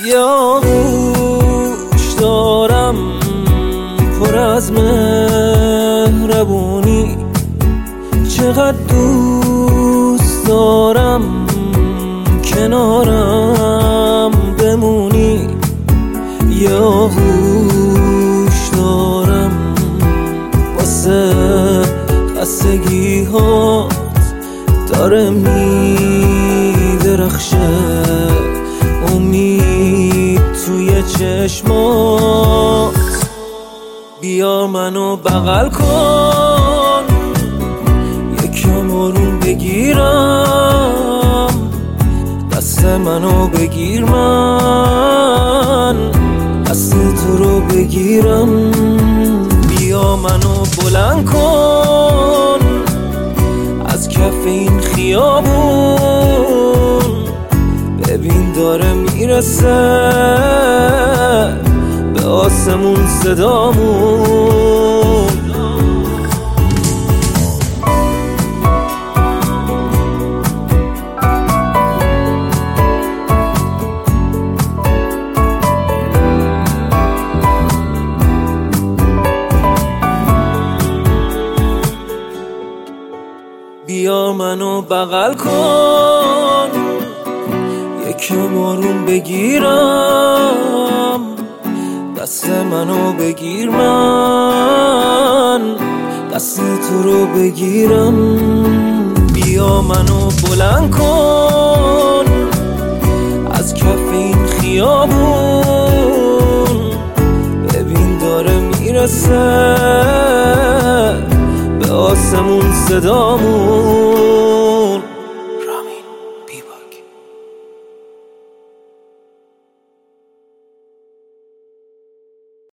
یا گوش دارم پر از مهربونی، چقدر دوست دارم کنارم بمونی. یا گوش دارم واسه خستگی هات داره میدرخشه امید توی چشمات. بیا منو بغل کن، یکم آروم بگیرم، دست منو بگیر من دست تو رو بگیرم. بیا منو بلند کن از کف این خیابون، ببین داره میرسه به آسمون صدامون. بیا منو بغل کن، یکم آروم بگیرم، دست منو بگیر من دست تو رو بگیرم. بیا منو بلند کن از کف این خیابون، ببین داره میرسه به آسمون صدامون.